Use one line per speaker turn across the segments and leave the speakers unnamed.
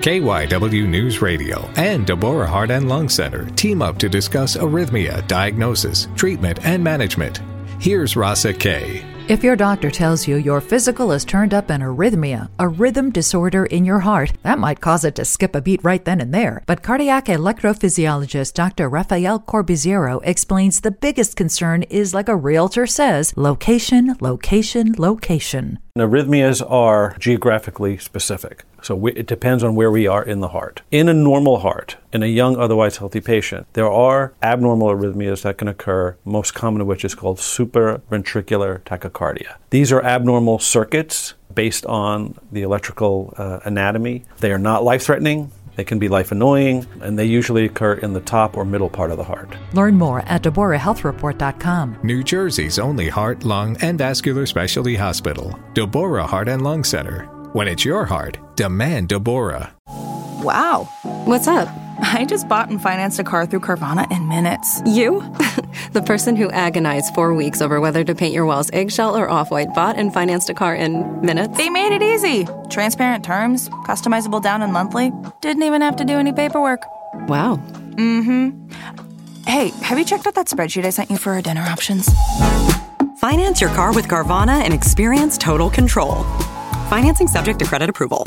KYW News Radio and Deborah Heart and Lung Center team up to discuss arrhythmia, diagnosis, treatment, and management. Here's Rasa K.
If your doctor tells you your physical is turned up an arrhythmia, a rhythm disorder in your heart, that might cause it to skip a beat right then and there. But cardiac electrophysiologist Dr. Rafael Corbiziero explains the biggest concern is, like a realtor says, location, location, location.
Arrhythmias are geographically specific, so it depends on where we are in the heart. In a normal heart, in a young, otherwise healthy patient, there are abnormal arrhythmias that can occur, most common of which is called supraventricular tachycardia. These are abnormal circuits based on the electrical anatomy. They are not life-threatening. They can be life-annoying, and they usually occur in the top or middle part of the heart.
Learn more at DeborahHealthReport.com.
New Jersey's only heart, lung, and vascular specialty hospital, Deborah Heart and Lung Center. When it's your heart, demand Deborah.
Wow.
What's up?
I just bought and financed a car through Carvana in minutes.
You? The person who agonized 4 weeks over whether to paint your walls eggshell or off-white bought and financed a car in minutes?
They made it easy. Transparent terms, customizable down and monthly. Didn't even have to do any paperwork.
Wow.
Mm-hmm. Hey, have you checked out that spreadsheet I sent you for our dinner options?
Finance your car with Carvana and experience total control. Financing subject to credit approval.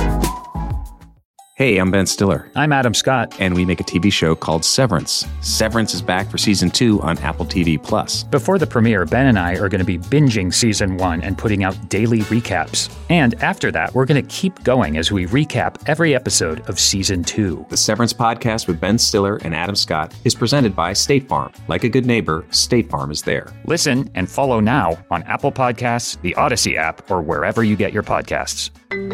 Hey, I'm Ben Stiller.
I'm Adam Scott.
And we make a TV show called Severance. Severance is back for Season 2 on Apple TV+.
Before the premiere, Ben and I are going to be binging Season 1 and putting out daily recaps. And after that, we're going to keep going as we recap every episode of Season 2.
The Severance podcast with Ben Stiller and Adam Scott is presented by State Farm. Like a good neighbor, State Farm is there.
Listen and follow now on Apple Podcasts, the Odyssey app, or wherever you get your podcasts.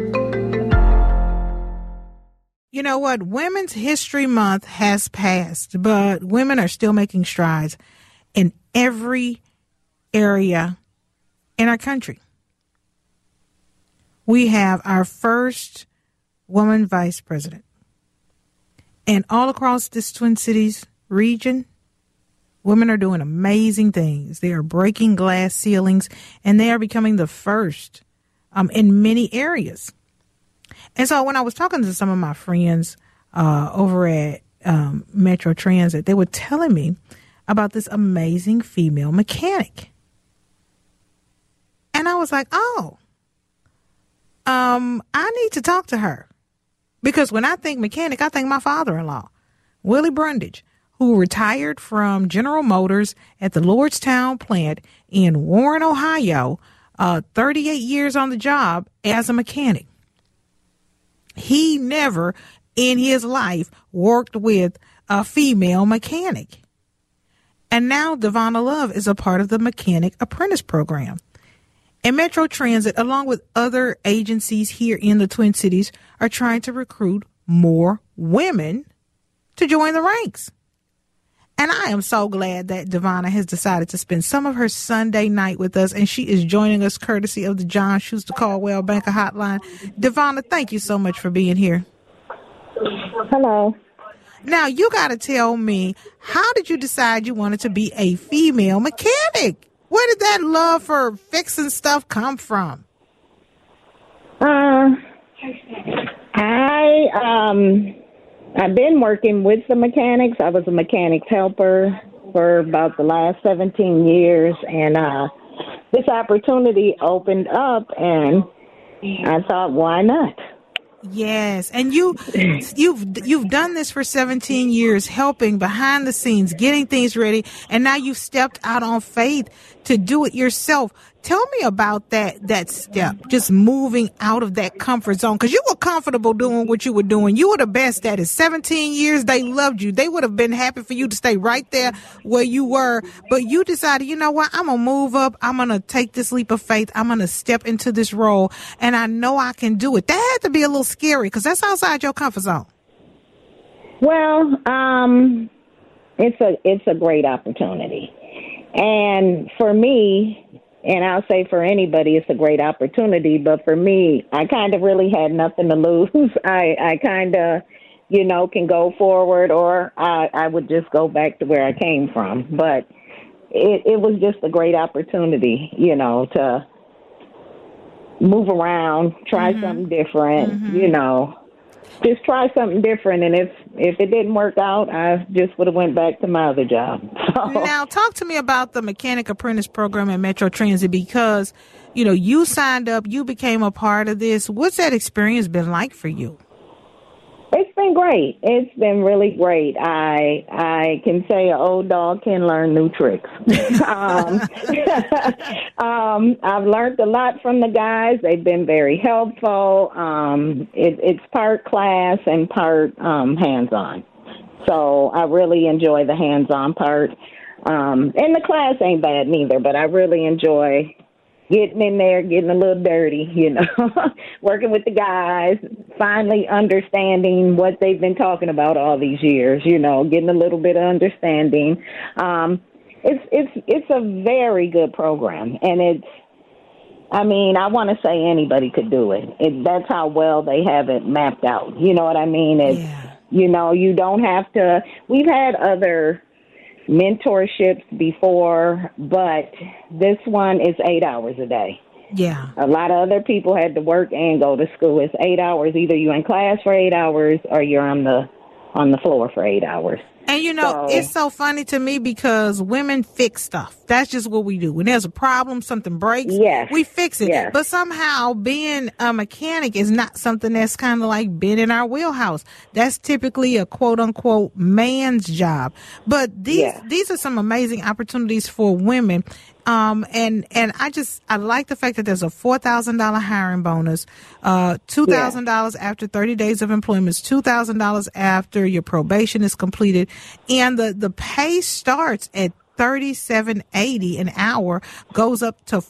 You know what? Women's History Month has passed, but women are still making strides in every area in our country. We have our first woman vice president. And all across this Twin Cities region, women are doing amazing things. They are breaking glass ceilings, and they are becoming the first in many areas. And so when I was talking to some of my friends over at Metro Transit, they were telling me about this amazing female mechanic. And I was like, I need to talk to her. Because when I think mechanic, I think my father-in-law, Willie Brundage, who retired from General Motors at the Lordstown plant in Warren, Ohio, 38 years on the job as a mechanic. He never in his life worked with a female mechanic. And now Devonna Love is a part of the Mechanic Apprentice Program. And Metro Transit, along with other agencies here in the Twin Cities, are trying to recruit more women to join the ranks. And I am so glad that Devonna has decided to spend some of her Sunday night with us, and she is joining us courtesy of the John Schuster Caldwell Banker Hotline. Devonna, thank you so much for being here.
Hello.
Now, you got to tell me, how did you decide you wanted to be a female mechanic? Where did that love for fixing stuff come from?
I've been working with the mechanics. I was a mechanics helper for about the last 17 years, and this opportunity opened up, and I thought, why not?
Yes, and you've done this for 17 years, helping behind the scenes, getting things ready, and now you've stepped out on faith to do it yourself. Tell me about that step, just moving out of that comfort zone, because you were comfortable doing what you were doing. You were the best at it. 17 years, they loved you. They would have been happy for you to stay right there where you were, but you decided, you know what, I'm going to move up. I'm going to take this leap of faith. I'm going to step into this role, and I know I can do it. That had to be a little scary, because that's outside your comfort zone.
Well, it's a great opportunity. And for me, and I'll say for anybody, it's a great opportunity. But for me, I kind of really had nothing to lose. I kind of, can go forward, or I would just go back to where I came from. But it was just a great opportunity, to move around, try something different, just try something different. And if it didn't work out, I just would have went back to my other job. So.
Now, talk to me about the Mechanic Apprentice Program at Metro Transit, because, you know, you signed up, you became a part of this. What's that experience been like for you?
It's been great. It's been really great. I can say an old dog can learn new tricks. I've learned a lot from the guys. They've been very helpful. It's part class and part hands-on. So I really enjoy the hands-on part. And the class ain't bad neither, but I really enjoy getting in there, getting a little dirty, you know, working with the guys, finally understanding what they've been talking about all these years, you know, getting a little bit of understanding. It's a very good program, and I want to say anybody could do it. That's how well they have it mapped out. You know what I mean? You know, you don't have to. We've had other mentorships before, but this one is 8 hours a day.
Yeah.
A lot of other people had to work and go to school. It's 8 hours. Either you're in class for 8 hours or you're on the floor for 8 hours.
And, you know, it's so funny to me because women fix stuff. That's just what we do. When there's a problem, something breaks, we fix it. Yes. But somehow being a mechanic is not something that's kind of like been in our wheelhouse. That's typically a quote-unquote man's job. But these are some amazing opportunities for women. And I like the fact that there's a $4,000 hiring bonus, $2,000 after 30 days of employment, $2,000 after your probation is completed, and the pay starts at $37.80 an hour, goes up to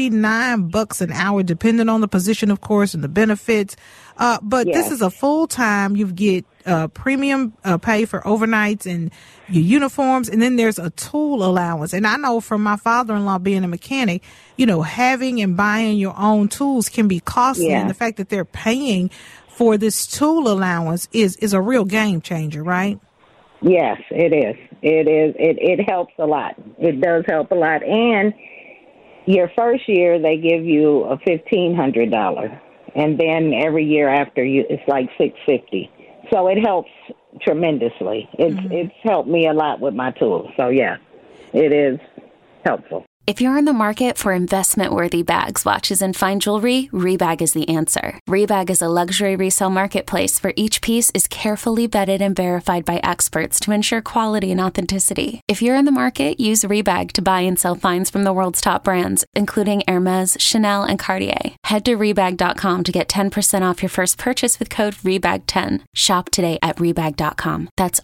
$49 an hour, depending on the position, of course, and the benefits. But this is a full-time. You get premium pay for overnights and your uniforms, and then there's a tool allowance. And I know from my father-in-law being a mechanic, you know, having and buying your own tools can be costly, and the fact that they're paying for this tool allowance is a real game changer, right?
Yes, it is. It is. It helps a lot. It does help a lot. And your first year, they give you a $1,500. And then every year after, it's like $650. So it helps tremendously. It's helped me a lot with my tools. So, yeah, it is helpful.
If you're in the market for investment-worthy bags, watches, and fine jewelry, Rebag is the answer. Rebag is a luxury resale marketplace where each piece is carefully vetted and verified by experts to ensure quality and authenticity. If you're in the market, use Rebag to buy and sell finds from the world's top brands, including Hermes, Chanel, and Cartier. Head to Rebag.com to get 10% off your first purchase with code REBAG10. Shop today at Rebag.com. That's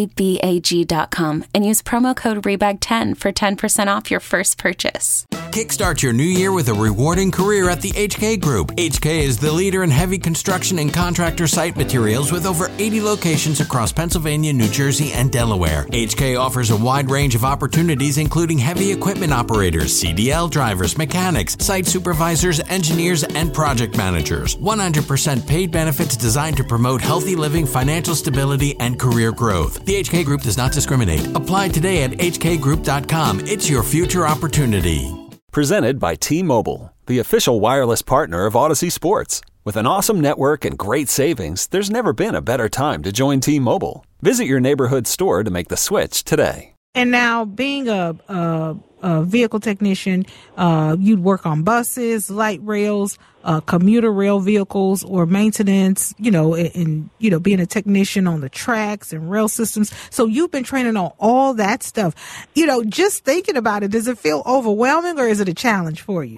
REBAG.com. And use promo code REBAG10 for 10% off your first purchase.
Kickstart your new year with a rewarding career at the HK Group. HK is the leader in heavy construction and contractor site materials with over 80 locations across Pennsylvania, New Jersey, and Delaware. HK offers a wide range of opportunities, including heavy equipment operators, CDL drivers, mechanics, site supervisors, engineers, and project managers. 100% paid benefits designed to promote healthy living, financial stability, and career growth. The HK Group does not discriminate. Apply today at hkgroup.com. It's your future opportunity.
Presented by T-Mobile, the official wireless partner of Odyssey Sports. With an awesome network and great savings, there's never been a better time to join T-Mobile. Visit your neighborhood store to make the switch today.
And now, being a vehicle technician, you'd work on buses, light rails, commuter rail vehicles, or maintenance, and being a technician on the tracks and rail systems. So you've been training on all that stuff. Just thinking about it, does it feel overwhelming or is it a challenge for you?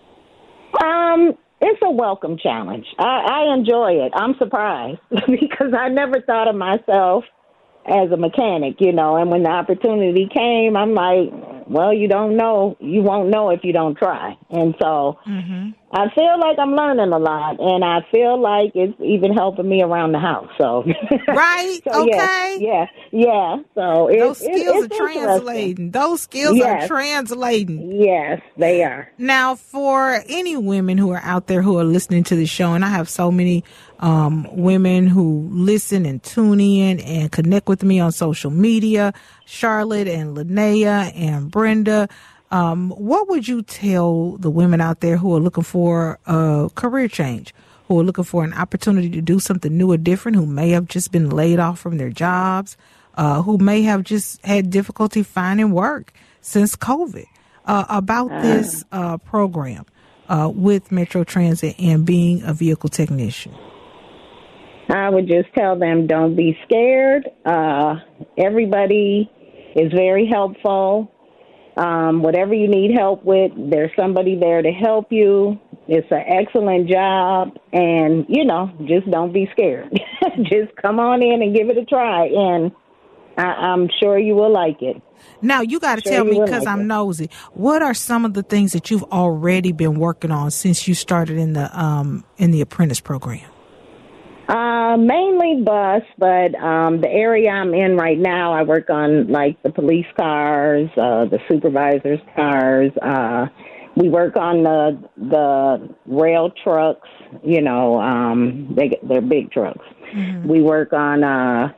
It's a welcome challenge. I enjoy it. I'm surprised because I never thought of myself as a mechanic, and when the opportunity came, I'm like, well, you don't know. You won't know if you don't try. And so I feel like I'm learning a lot, and I feel like it's even helping me around the house. So
right,
so,
okay,
yeah. So
those skills are translating. Those skills are translating.
Yes, they are.
Now, for any women who are out there who are listening to the show, and I have so many women who listen and tune in and connect with me on social media, Charlotte and Linnea and Brenda. What would you tell the women out there who are looking for a career change, who are looking for an opportunity to do something new or different, who may have just been laid off from their jobs, who may have just had difficulty finding work since COVID, about this program with Metro Transit and being a vehicle technician?
I would just tell them, don't be scared. Everybody is very helpful. Whatever you need help with, there's somebody there to help you. It's an excellent job. And, just don't be scared. Just come on in and give it a try. And I'm sure you will like it.
Now, you got to tell me, because I'm nosy, what are some of the things that you've already been working on since you started in the apprentice program?
Mainly bus, but the area I'm in right now, I work on like the police cars, the supervisors' cars. We work on the rail trucks. They're big trucks. Mm-hmm. We work on.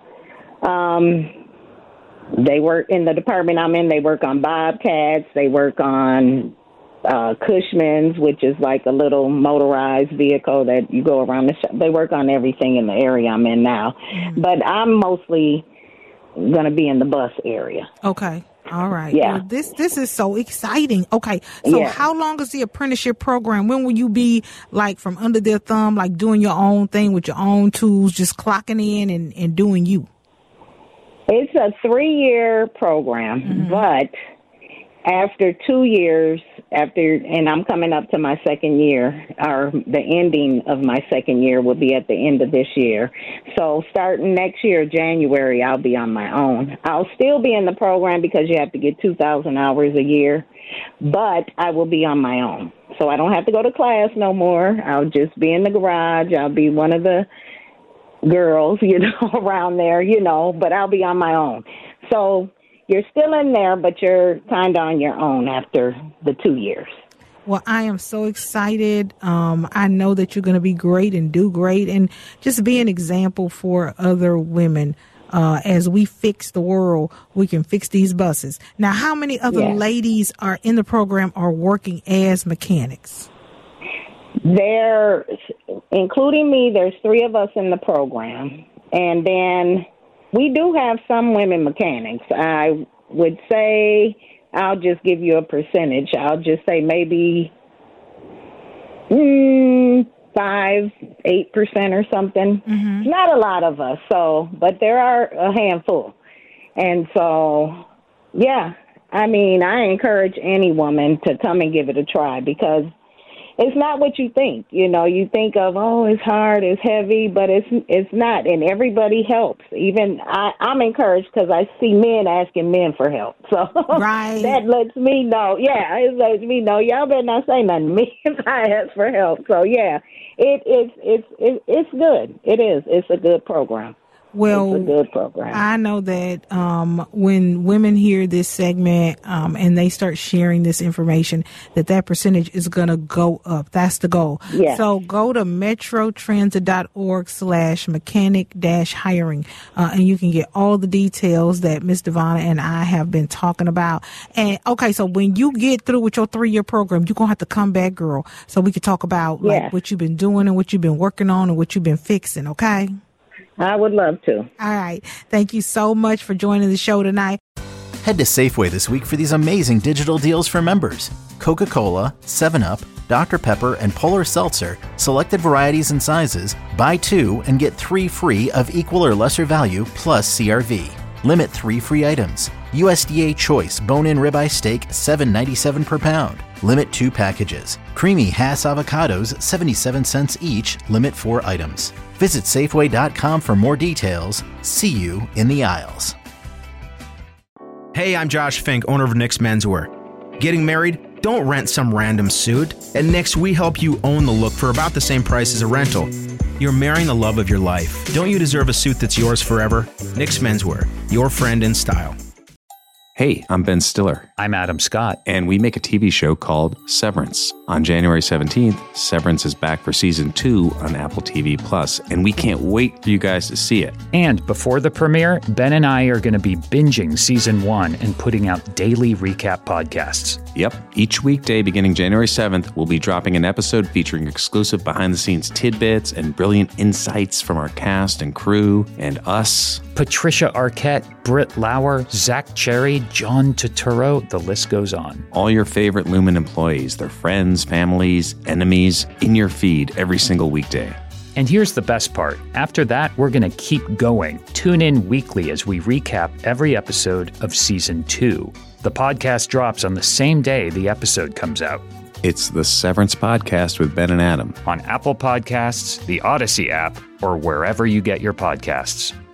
They work in the department I'm in. They work on Bobcats. They work on Cushmans, which is like a little motorized vehicle that you go around the shop. They work on everything in the area I'm in now. Mm-hmm. But I'm mostly going to be in the bus area.
Okay. All right.
Yeah.
Well, this is so exciting. Okay. So how long is the apprenticeship program? When will you be like from under their thumb, like doing your own thing with your own tools, just clocking in and doing you?
It's a 3-year program, mm-hmm. but after 2 years, and I'm coming up to my second year, or the ending of my second year will be at the end of this year. So starting next year, January, I'll be on my own. I'll still be in the program because you have to get 2,000 hours a year, but I will be on my own. So I don't have to go to class no more. I'll just be in the garage. I'll be one of the girls, around there, but I'll be on my own. So you're still in there, but you're kind of on your own after the 2 years.
Well, I am so excited. I know that you're going to be great and do great and just be an example for other women. As we fix the world, we can fix these buses. Now, how many other ladies are in the program or working as mechanics?
There, including me, there's 3 of us in the program. And then we do have some women mechanics. I would say, I'll just give you a percentage. I'll just say maybe 5-8% or something. Mm-hmm. Not a lot of us, but there are a handful. And so, I encourage any woman to come and give it a try because it's not what you think. You think of, it's hard, it's heavy, but it's not. And everybody helps. Even I'm encouraged because I see men asking men for help. So
right.
That lets me know. Yeah, it lets me know. Y'all better not say nothing to me if I ask for help. So it's good. It is. It's a good program.
Well,
it's a good program.
I know that when women hear this segment and they start sharing this information, that percentage is going to go up. That's the goal.
Yeah.
So go to metrotransit.org/mechanic-hiring and you can get all the details that Ms. Devonna and I have been talking about. And okay, so when you get through with your 3-year program, you're going to have to come back, girl, so we can talk about like what you've been doing and what you've been working on and what you've been fixing, okay?
I would love to.
All right. Thank you so much for joining the show tonight.
Head to Safeway this week for these amazing digital deals for members. Coca-Cola, 7-Up, Dr. Pepper, and Polar Seltzer, selected varieties and sizes, buy 2 and get 3 free of equal or lesser value plus CRV. Limit 3 free items. USDA Choice bone-in ribeye steak, $7.97 per pound. Limit 2 packages. Creamy Hass avocados, 77 cents each. Limit 4 items. Visit Safeway.com for more details. See you in the aisles.
Hey, I'm Josh Fink, owner of Nick's Menswear. Getting married? Don't rent some random suit. At Nick's, we help you own the look for about the same price as a rental. You're marrying the love of your life. Don't you deserve a suit that's yours forever? Nick's Menswear, your friend in style.
Hey, I'm Ben Stiller.
I'm Adam Scott.
And we make a TV show called Severance. On January 17th, Severance is back for season 2 on Apple TV+, and we can't wait for you guys to see it.
And before the premiere, Ben and I are going to be binging season 1 and putting out daily recap podcasts.
Yep. Each weekday beginning January 7th, we'll be dropping an episode featuring exclusive behind-the-scenes tidbits and brilliant insights from our cast and crew and us.
Patricia Arquette, Britt Lauer, Zach Cherry, John Turturro, the list goes on.
All your favorite Lumen employees, their friends, families, enemies, in your feed every single weekday.
And here's the best part. After that, we're going to keep going. Tune in weekly as we recap every episode of Season 2. The podcast drops on the same day the episode comes out.
It's the Severance Podcast with Ben and Adam.
On Apple Podcasts, the Odyssey app, or wherever you get your podcasts.